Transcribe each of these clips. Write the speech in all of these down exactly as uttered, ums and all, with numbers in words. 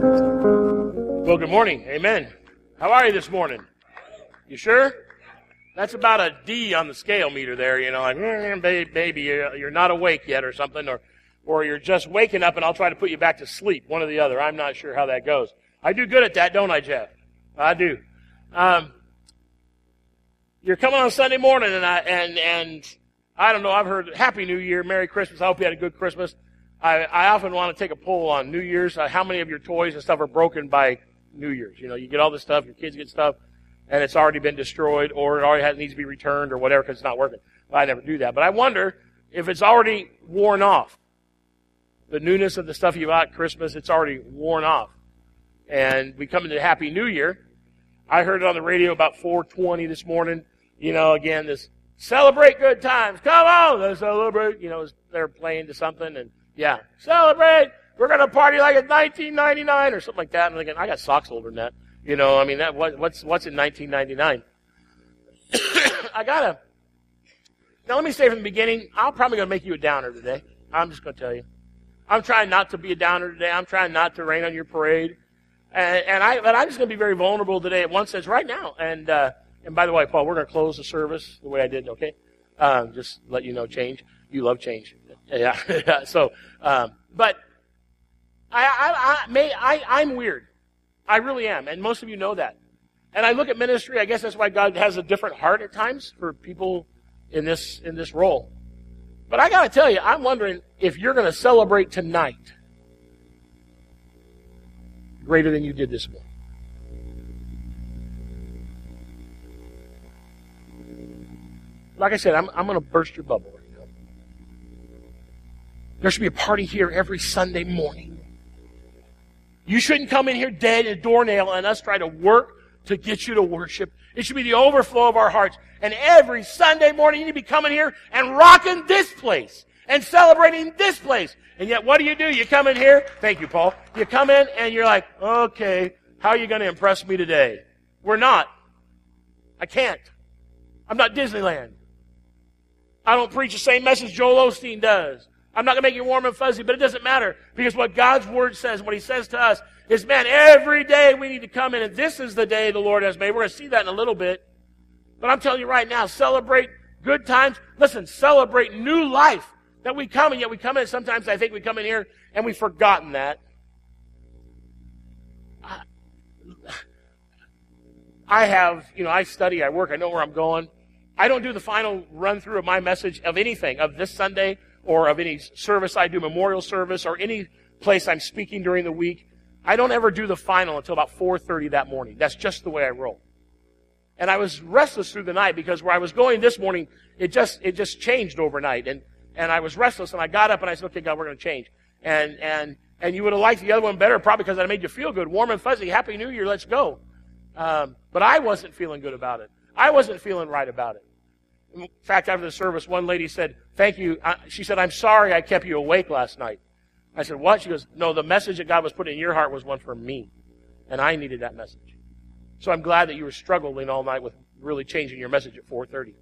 Well, good morning. Amen. How are you this morning? You sure? That's about a D on the scale meter there, you know, like, mm, baby, you're not awake yet or something, or, or you're just waking up and I'll try to put you back to sleep, one or the other. I'm not sure how that goes. I do good at that, don't I, Jeff? I do. Um, you're coming on Sunday morning and I, and, and I don't know, I've heard Happy New Year, Merry Christmas. I hope you had a good Christmas. I, I often want to take a poll on New Year's. Uh, how many of your toys and stuff are broken by New Year's? You know, you get all this stuff, your kids get stuff, and it's already been destroyed, or it already has, needs to be returned, or whatever, because it's not working. Well, I never do that. But I wonder if it's already worn off. The newness of the stuff you bought at Christmas, it's already worn off. And we come into Happy New Year. I heard it on the radio about four twenty this morning. You know, again, this celebrate good times. Come on, let's celebrate. You know, they're playing to something, and yeah, celebrate. We're going to party like it's nineteen ninety-nine or something like that. And again, I got socks older than that. You know, I mean, that what, what's what's in nineteen ninety-nine? I got to. Now, let me say from the beginning, I'm probably going to make you a downer today. I'm just going to tell you. I'm trying not to be a downer today. I'm trying not to rain on your parade. And, and I, but I'm just going to be very vulnerable today at one sense right now. And, uh, and by the way, Paul, we're going to close the service the way I did, okay? Um, just let you know, change. You love change. Yeah. so, um, but I, I, I, may, I, I'm weird. I really am, and most of you know that. And I look at ministry. I guess that's why God has a different heart at times for people in this in this role. But I got to tell you, I'm wondering if you're going to celebrate tonight greater than you did this morning. Like I said, I'm, I'm going to burst your bubble right now. There should be a party here every Sunday morning. You shouldn't come in here dead and doornail and us try to work to get you to worship. It should be the overflow of our hearts. And every Sunday morning you need to be coming here and rocking this place and celebrating this place. And yet what do you do? You come in here. Thank you, Paul. You come in and you're like, okay, how are you going to impress me today? We're not. I can't. I'm not Disneyland. I don't preach the same message Joel Osteen does. I'm not going to make you warm and fuzzy, but it doesn't matter. Because what God's Word says, what He says to us, is, man, every day we need to come in, and this is the day the Lord has made. We're going to see that in a little bit. But I'm telling you right now, celebrate good times. Listen, celebrate new life. That we come, and yet we come in, sometimes I think we come in here, and we've forgotten that. I, I have, you know, I study, I work, I know where I'm going. I don't do the final run-through of my message of anything, of this Sunday, or of any service I do, memorial service, or any place I'm speaking during the week. I don't ever do the final until about four thirty that morning. That's just the way I roll. And I was restless through the night because where I was going this morning, it just it just changed overnight. And and I was restless, and I got up and I said, okay, God, we're going to change. And and and you would have liked the other one better probably because I made you feel good, warm and fuzzy, Happy New Year, let's go. Um, but I wasn't feeling good about it. I wasn't feeling right about it. In fact, after the service, one lady said, thank you. She said, I'm sorry I kept you awake last night. I said, what? She goes, no, the message that God was putting in your heart was one for me. And I needed that message. So I'm glad that you were struggling all night with really changing your message at four thirty.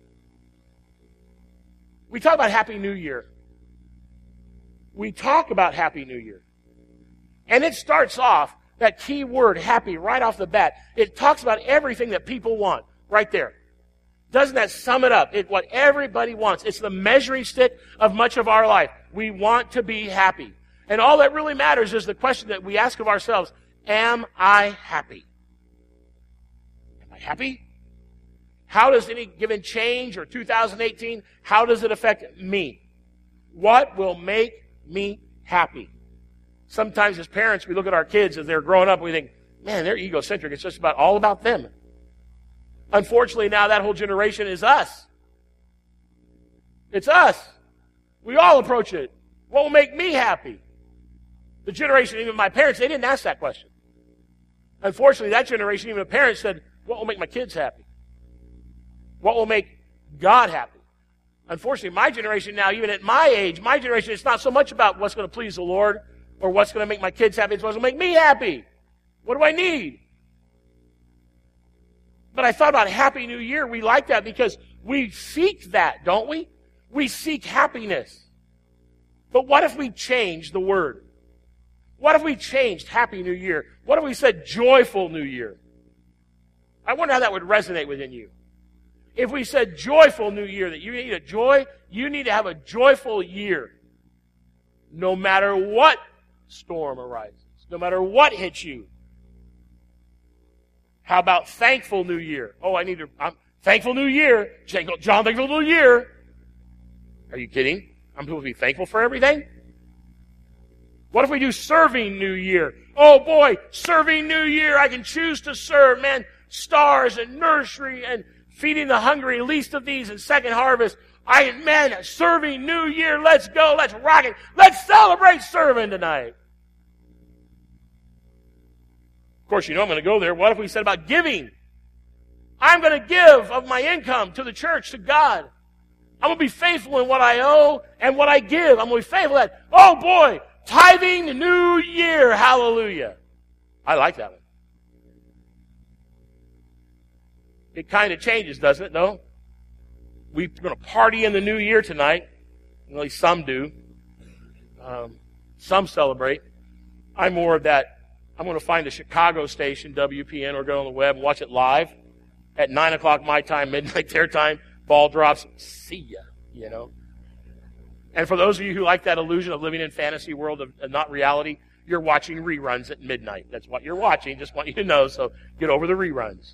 We talk about Happy New Year. We talk about Happy New Year. And it starts off, that key word, happy, right off the bat. It talks about everything that people want, right there. Doesn't that sum it up? It's what everybody wants. It's the measuring stick of much of our life. We want to be happy. And all that really matters is the question that we ask of ourselves, am I happy? Am I happy? How does any given change or two thousand eighteen, how does it affect me? What will make me happy? Sometimes as parents, we look at our kids as they're growing up and we think, man, they're egocentric. It's just about all about them. Unfortunately, now that whole generation is us. It's us. We all approach it. What will make me happy? The generation, even my parents, they didn't ask that question. Unfortunately, that generation, even the parents said, what will make my kids happy? What will make God happy? Unfortunately, my generation now, even at my age, my generation, it's not so much about what's going to please the Lord or what's going to make my kids happy. It's what's going to make me happy. What do I need? But I thought about Happy New Year. We like that because we seek that, don't we? We seek happiness. But what if we change the word? What if we changed Happy New Year? What if we said Joyful New Year? I wonder how that would resonate within you. If we said Joyful New Year, that you need a joy, you need to have a joyful year. No matter what storm arises, no matter what hits you. How about Thankful New Year? Oh, I need to, I'm Thankful New Year. John, Thankful New Year. Are you kidding? I'm supposed to be thankful for everything? What if we do Serving New Year? Oh boy, Serving New Year. I can choose to serve, man. Stars and nursery and feeding the hungry, least of these, and Second Harvest. I, man, Serving New Year. Let's go. Let's rock it. Let's celebrate serving tonight. Of course, you know I'm going to go there. What if we said about giving? I'm going to give of my income to the church, to God. I'm going to be faithful in what I owe and what I give. I'm going to be faithful in that. Oh boy, Tithing New Year. Hallelujah. I like that one. It kind of changes, doesn't it? No? We're going to party in the new year tonight. At least some do. Um, some celebrate. I'm more of that. I'm going to find a Chicago station, W P N, or go on the web and watch it live at nine o'clock my time, midnight their time. Ball drops. See ya, you know. And for those of you who like that illusion of living in fantasy world of, of not reality, you're watching reruns at midnight. That's what you're watching. Just want you to know, so get over the reruns.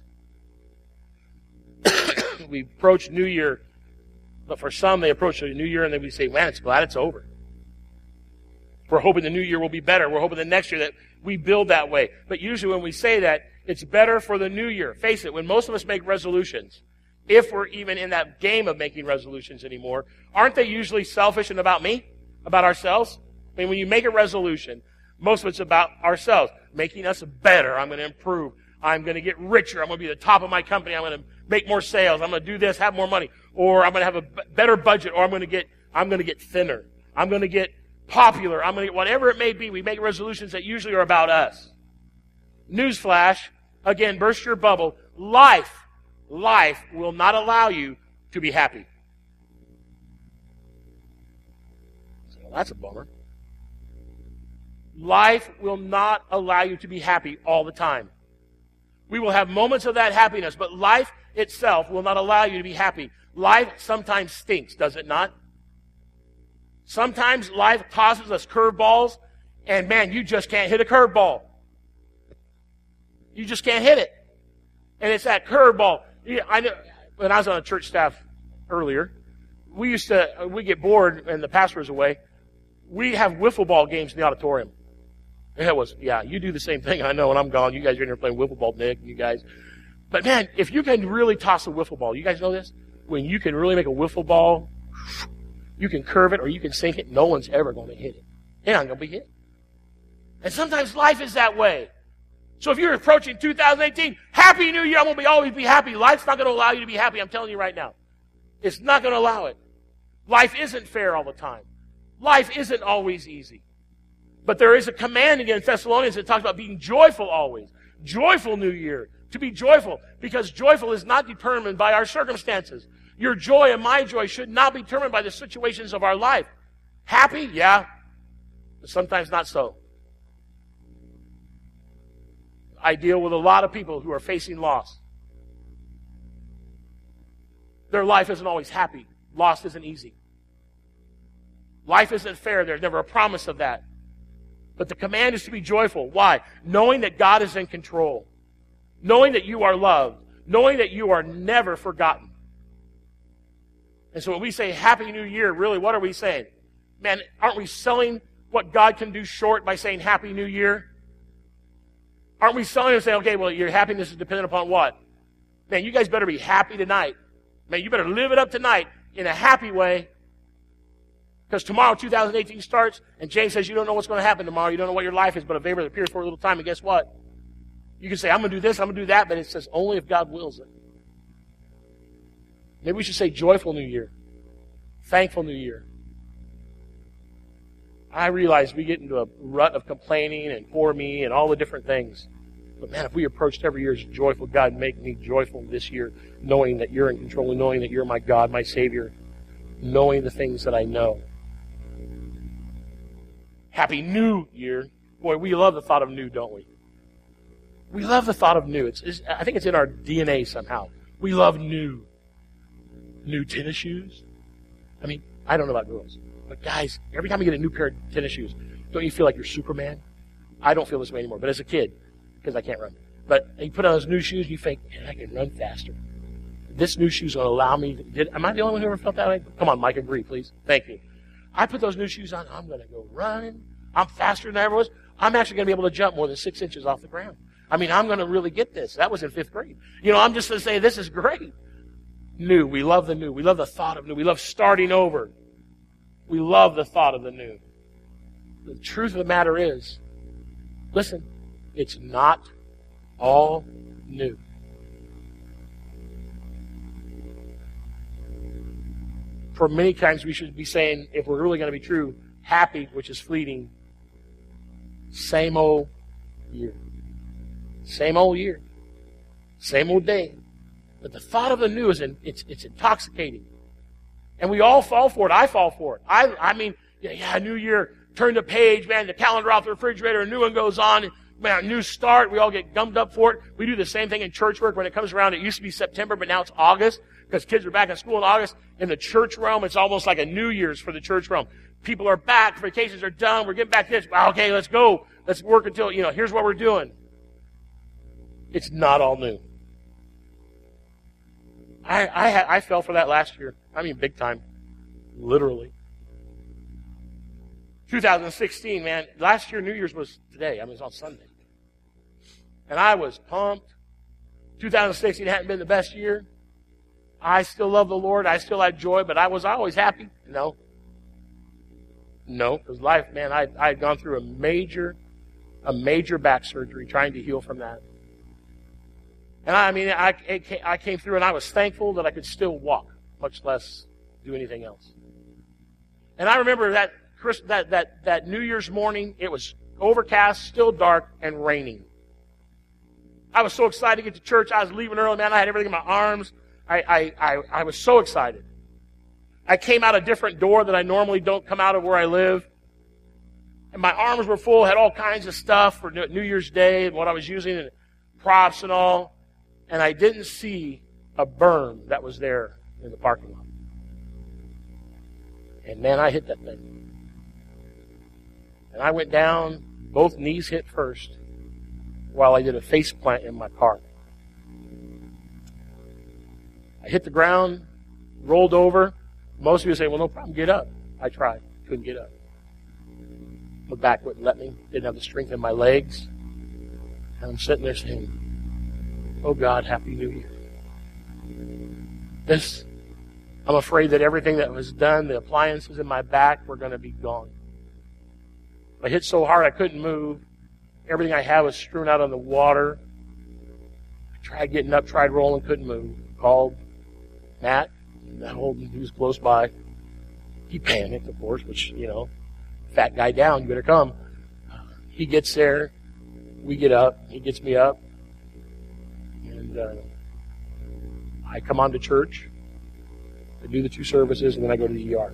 We approach New Year, but for some, they approach the New Year and then we say, man, it's glad it's over. We're hoping the New Year will be better. We're hoping the next year that we build that way. But usually when we say that, it's better for the New Year. Face it, when most of us make resolutions, if we're even in that game of making resolutions anymore, aren't they usually selfish and about me? About ourselves? I mean, when you make a resolution, most of it's about ourselves, making us better. I'm going to improve. I'm going to get richer. I'm going to be the top of my company. I'm going to make more sales. I'm going to do this, have more money. Or I'm going to have a b- better budget. Or I'm going to get, I'm going to get thinner. I'm going to get popular. I'm going to get whatever it may be. We make resolutions that usually are about us. Newsflash, again, burst your bubble. Life, life will not allow you to be happy. So, well, that's a bummer. Life will not allow you to be happy all the time. We will have moments of that happiness, but life itself will not allow you to be happy. Life sometimes stinks, does it not? Sometimes life tosses us curveballs, and man, you just can't hit a curveball. You just can't hit it. And it's that curveball. Yeah, I know, when I was on a church staff earlier, we used to, we get bored and the pastor was away. We have wiffle ball games in the auditorium. And it was, yeah, you do the same thing. I know when I'm gone, you guys are in here playing wiffle ball, Nick, you guys. But man, if you can really toss a wiffle ball, you guys know this? When you can really make a wiffle ball, you can curve it or you can sink it, no one's ever going to hit it. It ain't going to be hit. And sometimes life is that way. So if you're approaching two thousand eighteen, Happy New Year, I'm going to be always be happy. Life's not going to allow you to be happy, I'm telling you right now. It's not going to allow it. Life isn't fair all the time. Life isn't always easy. But there is a command again in Thessalonians that talks about being joyful always. Joyful New Year. To be joyful. Because joyful is not determined by our circumstances. Your joy and my joy should not be determined by the situations of our life. Happy? Yeah. But sometimes not so. I deal with a lot of people who are facing loss. Their life isn't always happy. Loss isn't easy. Life isn't fair. There's never a promise of that. But the command is to be joyful. Why? Knowing that God is in control. Knowing that you are loved. Knowing that you are never forgotten. And so when we say Happy New Year, really, what are we saying? Man, aren't we selling what God can do short by saying Happy New Year? Aren't we selling and saying, okay, well, your happiness is dependent upon what? Man, you guys better be happy tonight. Man, you better live it up tonight in a happy way. Because tomorrow, two thousand eighteen starts, and James says you don't know what's going to happen tomorrow. You don't know what your life is, but a vapor that appears for a little time. And guess what? You can say, I'm going to do this, I'm going to do that, but it says only if God wills it. Maybe we should say joyful New Year. Thankful New Year. I realize we get into a rut of complaining and poor me and all the different things. But man, if we approached every year as joyful, God, make me joyful this year, knowing that you're in control, knowing that you're my God, my Savior, knowing the things that I know. Happy New Year. Boy, we love the thought of new, don't we? We love the thought of new. It's, it's, I think it's in our D N A somehow. We love new. New tennis shoes. I mean, I don't know about girls, but guys, every time you get a new pair of tennis shoes, don't you feel like you're Superman? I don't feel this way anymore, but as a kid, because I can't run. But you put on those new shoes, and you think, man, I can run faster. This new shoe's going to allow me to, did, am I the only one who ever felt that way? Come on, Mike, agree, please. Thank you. I put those new shoes on, I'm going to go running. I'm faster than I ever was. I'm actually going to be able to jump more than six inches off the ground. I mean, I'm going to really get this. That was in fifth grade. You know, I'm just going to say, this is great. New. We love the new. We love the thought of new. We love starting over. We love the thought of the new. The truth of the matter is, listen, it's not all new. For many times we should be saying, if we're really going to be true, happy, which is fleeting, same old year. Same old year. Same old day. But the thought of the new is in, it's it's intoxicating. And we all fall for it. I fall for it. I I mean, yeah, yeah, new year, turn the page, man, the calendar off the refrigerator, a new one goes on, man, new start, we all get gummed up for it. We do the same thing in church work when it comes around. It used to be September, but now it's August, because kids are back in school in August. In the church realm, it's almost like a New Year's for the church realm. People are back, vacations are done, we're getting back to this. Okay, let's go. Let's work until, you know, here's what we're doing. It's not all new. I, I, I fell for that last year. I mean, big time. Literally. two thousand sixteen, man. Last year, New Year's was today. I mean, it was on Sunday. And I was pumped. two thousand sixteen hadn't been the best year. I still love the Lord. I still had joy, but I was always happy. No. No, because life, man, I I had gone through a major, a major back surgery trying to heal from that. And I, I mean, I, I came through and I was thankful that I could still walk, much less do anything else. And I remember that Chris, that, that, that New Year's morning, it was overcast, still dark, and raining. I was so excited to get to church. I was leaving early, man. I had everything in my arms. I, I, I, I was so excited. I came out a different door that I normally don't come out of where I live. And my arms were full, had all kinds of stuff for New Year's Day and what I was using, and props and all. And I didn't see a berm that was there in the parking lot. And man, I hit that thing. And I went down, both knees hit first, while I did a face plant in my car. I hit the ground, rolled over. Most of you say, well, no problem, get up. I tried, couldn't get up. My back wouldn't let me, didn't have the strength in my legs. And I'm sitting there saying, oh God, Happy New Year. This, I'm afraid that everything that was done, the appliances in my back were going to be gone. I hit so hard I couldn't move. Everything I had was strewn out on the water. I tried getting up, tried rolling, couldn't move. Called Matt, that old, he was close by. He panicked, of course, which, you know, fat guy down, you better come. He gets there. We get up. He gets me up. And uh, I come on to church. I do the two services, and then I go to the E R.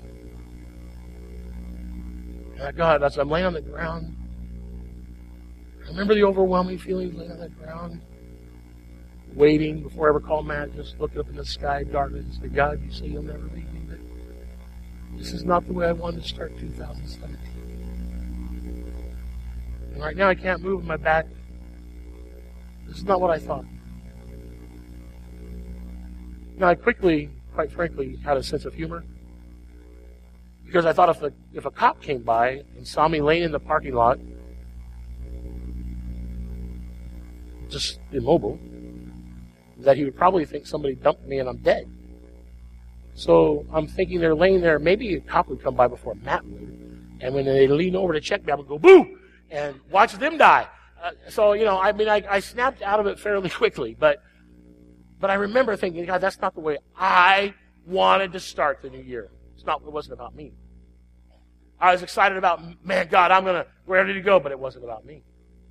And I God, as I'm laying on the ground, I remember the overwhelming feeling laying on the ground, waiting before I ever called Matt, just looking up in the sky, darkness, and said, God, you say you'll never leave me, but this is not the way I wanted to start two thousand seventeen. And right now I can't move my back. This is not what I thought. Now I quickly, quite frankly, had a sense of humor. Because I thought if, the, if a cop came by and saw me laying in the parking lot, just immobile, that he would probably think somebody dumped me and I'm dead. So I'm thinking they're laying there. Maybe a cop would come by before Matt would. And when they lean over to check me, I would go, boo! And watch them die. Uh, so, you know, I mean, I, I snapped out of it fairly quickly. But but I remember thinking, God, that's not the way I wanted to start the new year. It's not. It wasn't about me. I was excited about, man, God, I'm going to, we're ready to go. But it wasn't about me.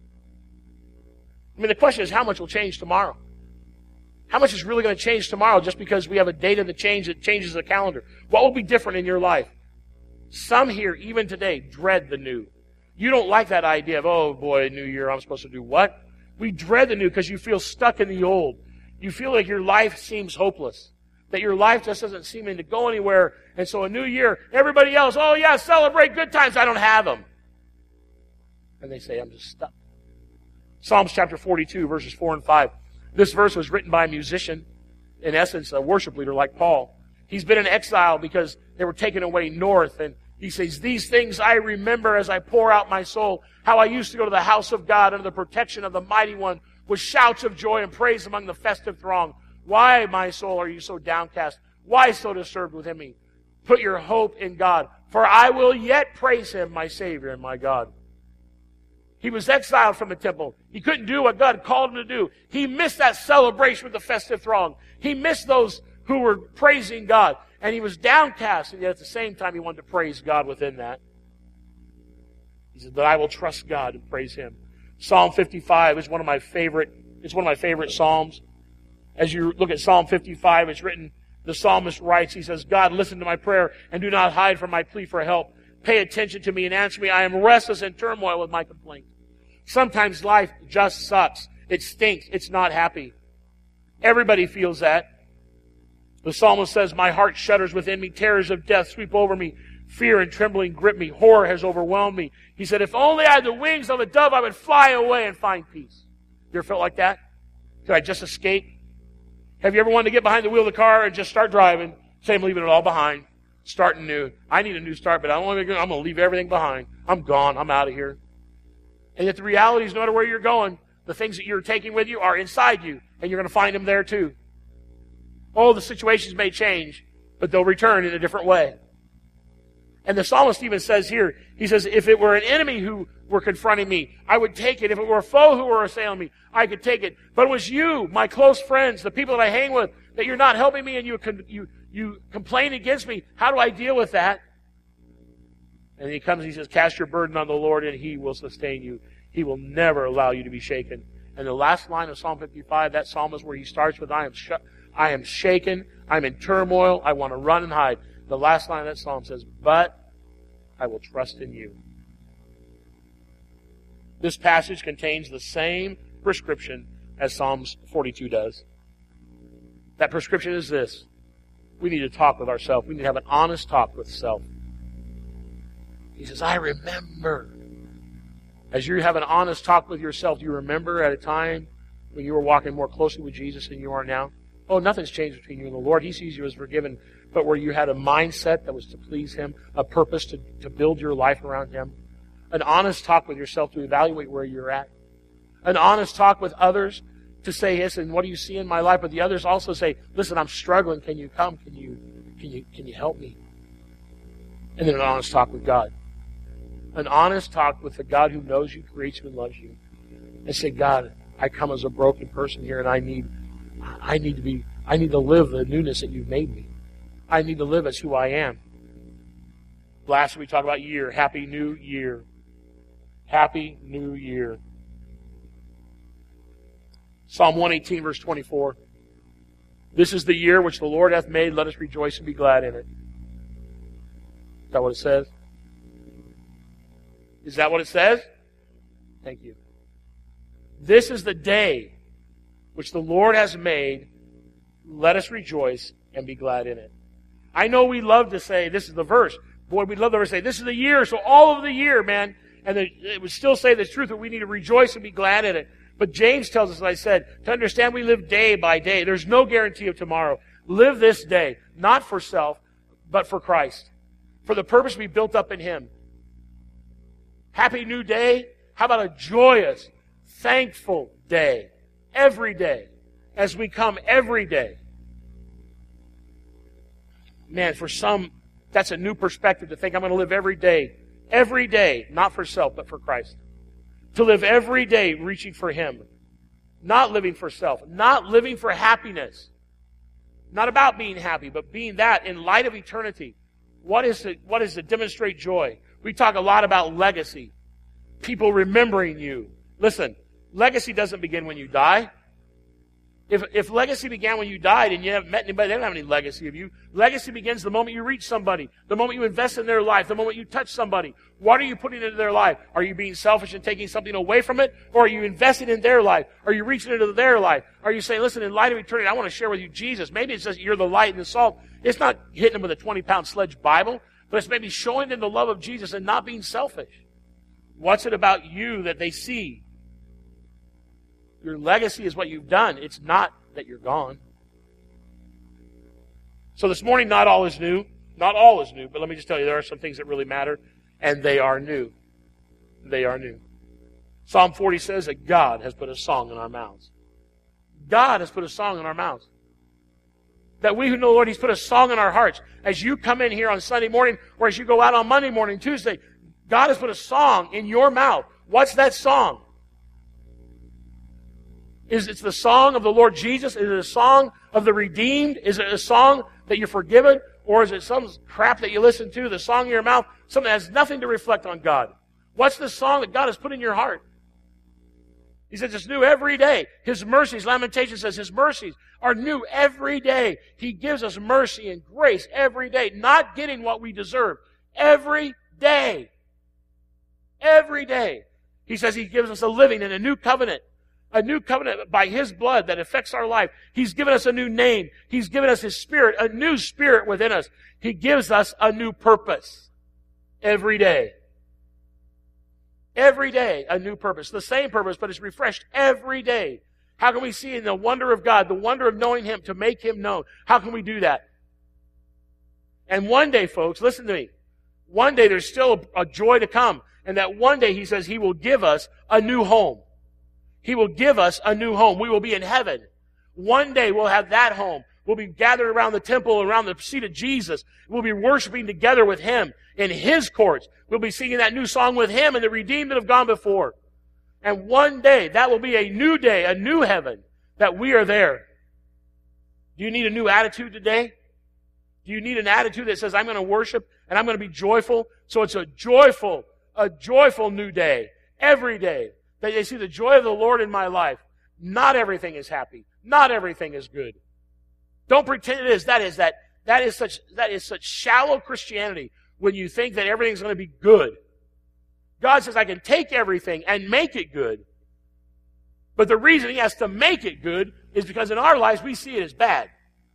I mean, the question is, how much will change tomorrow? How much is really going to change tomorrow just because we have a date of the change that changes the calendar? What will be different in your life? Some here, even today, dread the new. You don't like that idea of, oh boy, new year, I'm supposed to do what? We dread the new because you feel stuck in the old. You feel like your life seems hopeless. That your life just doesn't seem to go anywhere. And so a new year, everybody else, oh yeah, celebrate good times. I don't have them. And they say, I'm just stuck. Psalms chapter forty-two, verses four and five. This verse was written by a musician, in essence, a worship leader like Paul. He's been in exile because they were taken away north. And he says, these things I remember as I pour out my soul, how I used to go to the house of God under the protection of the Mighty One with shouts of joy and praise among the festive throng. Why, my soul, are you so downcast? Why so disturbed within me? Put your hope in God, for I will yet praise Him, my Savior and my God. He was exiled from the temple. He couldn't do what God called him to do. He missed that celebration with the festive throng. He missed those who were praising God. And he was downcast, and yet at the same time he wanted to praise God within that. He said, that I will trust God and praise Him. Psalm fifty-five is one of my favorite, it's one of my favorite Psalms. As you look at Psalm fifty-five, it's written, the psalmist writes, he says, God, listen to my prayer and do not hide from my plea for help. Pay attention to me and answer me. I am restless and turmoil with my complaint. Sometimes life just sucks. It stinks. It's not happy. Everybody feels that. The psalmist says, my heart shudders within me. Terrors of death sweep over me. Fear and trembling grip me. Horror has overwhelmed me. He said, if only I had the wings of a dove, I would fly away and find peace. You ever felt like that? Could I just escape? Have you ever wanted to get behind the wheel of the car and just start driving? Say, I'm leaving it all behind. Starting new. I need a new start, but I'm going to leave everything behind. I'm gone. I'm out of here. And yet the reality is, no matter where you're going, the things that you're taking with you are inside you, and you're going to find them there too. Oh, the situations may change, but they'll return in a different way. And the psalmist even says here, he says, if it were an enemy who were confronting me, I would take it. If it were a foe who were assailing me, I could take it. But it was you, my close friends, the people that I hang with, that you're not helping me and you you you complain against me. How do I deal with that? And he comes and he says, cast your burden on the Lord and He will sustain you. He will never allow you to be shaken. And the last line of Psalm fifty-five, that psalm is where he starts with, I am sh- I am shaken, I'm in turmoil, I want to run and hide. The last line of that psalm says, but I will trust in you. This passage contains the same prescription as Psalms forty-two does. That prescription is this. We need to talk with ourselves. We need to have an honest talk with self. He says, I remember. As you have an honest talk with yourself, do you remember at a time when you were walking more closely with Jesus than you are now? Oh, nothing's changed between you and the Lord. He sees you as forgiven. But where you had a mindset that was to please Him, a purpose to, to build your life around Him. An honest talk with yourself to evaluate where you're at. An honest talk with others to say, listen, what do you see in my life? But the others also say, listen, I'm struggling. Can you come? Can you, can you, can you help me? And then an honest talk with God. An honest talk with the God who knows you, creates you, and loves you. And say, God, I come as a broken person here, and I need, I need to be, I need to live the newness that you've made me. I need to live as who I am. Last week we talked about year. Happy New Year. Happy New Year. Psalm one eighteen, verse twenty-four. This is the year which the Lord hath made. Let us rejoice and be glad in it. Is that what it says? Is that what it says? Thank you. This is the day which the Lord has made. Let us rejoice and be glad in it. I know we love to say, this is the verse. Boy, we'd love to say, this is the year, so all of the year, man. And it would still say the truth that we need to rejoice and be glad in it. But James tells us, as I said, to understand we live day by day. There's no guarantee of tomorrow. Live this day, not for self, but for Christ. For the purpose to be built up in Him. Happy new day. How about a joyous, thankful day? Every day. As we come every day. Man, for some, that's a new perspective to think I'm going to live every day. Every day, not for self, but for Christ. To live every day reaching for Him. Not living for self. Not living for happiness. Not about being happy, but being that in light of eternity. What is it, what is to demonstrate joy? We talk a lot about legacy. People remembering you. Listen, legacy doesn't begin when you die. If, if legacy began when you died and you haven't met anybody, they don't have any legacy of you. Legacy begins the moment you reach somebody, the moment you invest in their life, the moment you touch somebody. What are you putting into their life? Are you being selfish and taking something away from it? Or are you investing in their life? Are you reaching into their life? Are you saying, listen, in light of eternity, I want to share with you Jesus. Maybe it's just you're the light and the salt. It's not hitting them with a twenty-pound sledge Bible, but it's maybe showing them the love of Jesus and not being selfish. What's it about you that they see? Your legacy is what you've done. It's not that you're gone. So this morning, not all is new. Not all is new, but let me just tell you, there are some things that really matter, and they are new. They are new. Psalm forty says that God has put a song in our mouths. God has put a song in our mouths. That we who know the Lord, He's put a song in our hearts. As you come in here on Sunday morning, or as you go out on Monday morning, Tuesday, God has put a song in your mouth. What's that song? Is it the song of the Lord Jesus? Is it a song of the redeemed? Is it a song that you're forgiven? Or is it some crap that you listen to, the song in your mouth, something that has nothing to reflect on God? What's the song that God has put in your heart? He says it's new every day. His mercies, Lamentation says, His mercies are new every day. He gives us mercy and grace every day, not getting what we deserve. Every day. Every day. He says He gives us a living and a new covenant. A new covenant by His blood that affects our life. He's given us a new name. He's given us His Spirit, a new spirit within us. He gives us a new purpose every day. Every day, a new purpose. The same purpose, but it's refreshed every day. How can we see in the wonder of God, the wonder of knowing Him, to make Him known? How can we do that? And one day, folks, listen to me. One day there's still a, a joy to come. And that one day He says He will give us a new home. He will give us a new home. We will be in heaven. One day we'll have that home. We'll be gathered around the temple, around the seat of Jesus. We'll be worshiping together with Him in His courts. We'll be singing that new song with Him and the redeemed that have gone before. And one day, that will be a new day, a new heaven, that we are there. Do you need a new attitude today? Do you need an attitude that says, I'm going to worship and I'm going to be joyful? So it's a joyful, a joyful new day, every day. That they see the joy of the Lord in my life. Not everything is happy. Not everything is good. Don't pretend it is. That is that. That is such. That is such shallow Christianity when you think that everything's going to be good. God says, I can take everything and make it good. But the reason He has to make it good is because in our lives we see it as bad.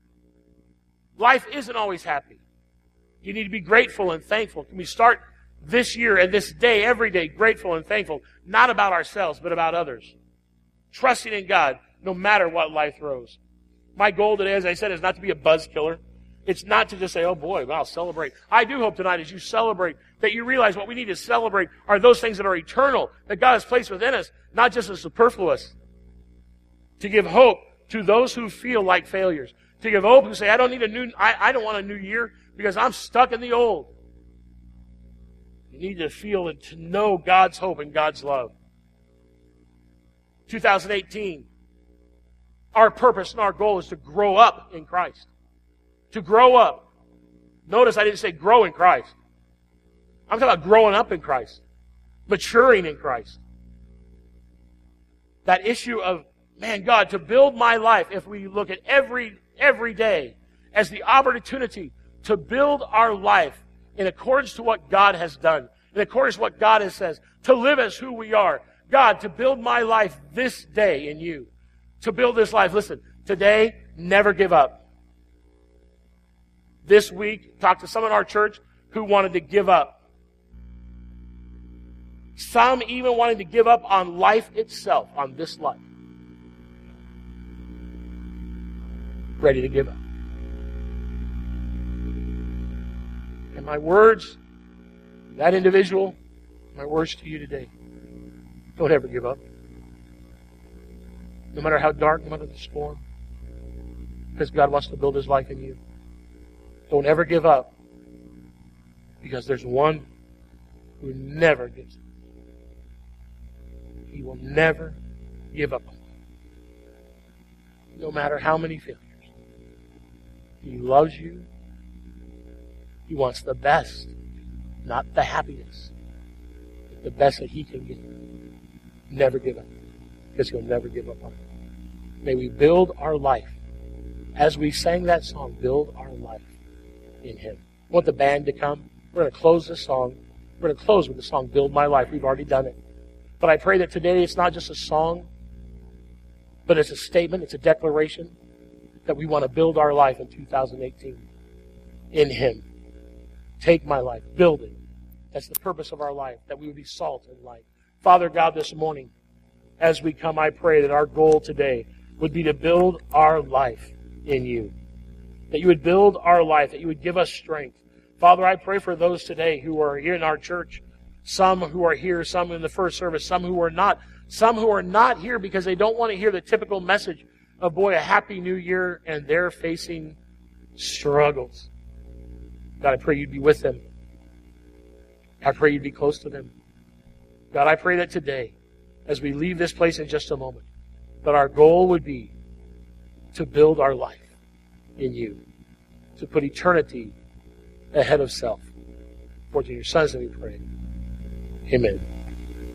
Life isn't always happy. You need to be grateful and thankful. Can we start this year and this day, every day, grateful and thankful, not about ourselves, but about others. Trusting in God, no matter what life throws. My goal today, as I said, is not to be a buzz killer. It's not to just say, oh boy, well, I'll celebrate. I do hope tonight as you celebrate, that you realize what we need to celebrate are those things that are eternal, that God has placed within us, not just as superfluous. To give hope to those who feel like failures. To give hope who say, I don't need a new, I, I don't want a new year because I'm stuck in the old. You need to feel and to know God's hope and God's love. two thousand eighteen, our purpose and our goal is to grow up in Christ. To grow up. Notice I didn't say grow in Christ. I'm talking about growing up in Christ. Maturing in Christ. That issue of, man, God, to build my life, if we look at every, every day as the opportunity to build our life in accordance to what God has done, in accordance to what God has says, to live as who we are. God, to build my life this day in you. To build this life. Listen, today, never give up. This week, talked to someone in our church who wanted to give up. Some even wanted to give up on life itself, on this life. Ready to give up. And my words, that individual, my words to you today, don't ever give up. No matter how dark, no matter the storm, because God wants to build His life in you. Don't ever give up, because there's one who never gives up. He will never give up on you, no matter how many failures. He loves you. He wants the best, not the happiness, but the best that He can give. Never give up, because He'll never give up on you. May we build our life, as we sang that song, build our life in Him. I want the band to come. We're going to close this song. We're going to close with the song, Build My Life. We've already done it. But I pray that today it's not just a song, but it's a statement, it's a declaration that we want to build our life in two thousand eighteen in Him. Take my life, build it. That's the purpose of our life, that we would be salt and light. Father God, this morning, as we come, I pray that our goal today would be to build our life in You. That You would build our life, that You would give us strength. Father, I pray for those today who are here in our church, some who are here, some in the first service, some who are not, some who are not here because they don't want to hear the typical message of, boy, a happy new year, and they're facing struggles. God, I pray You'd be with them. I pray You'd be close to them. God, I pray that today, as we leave this place in just a moment, that our goal would be to build our life in You, to put eternity ahead of self. For in Your Son's name we pray. Amen.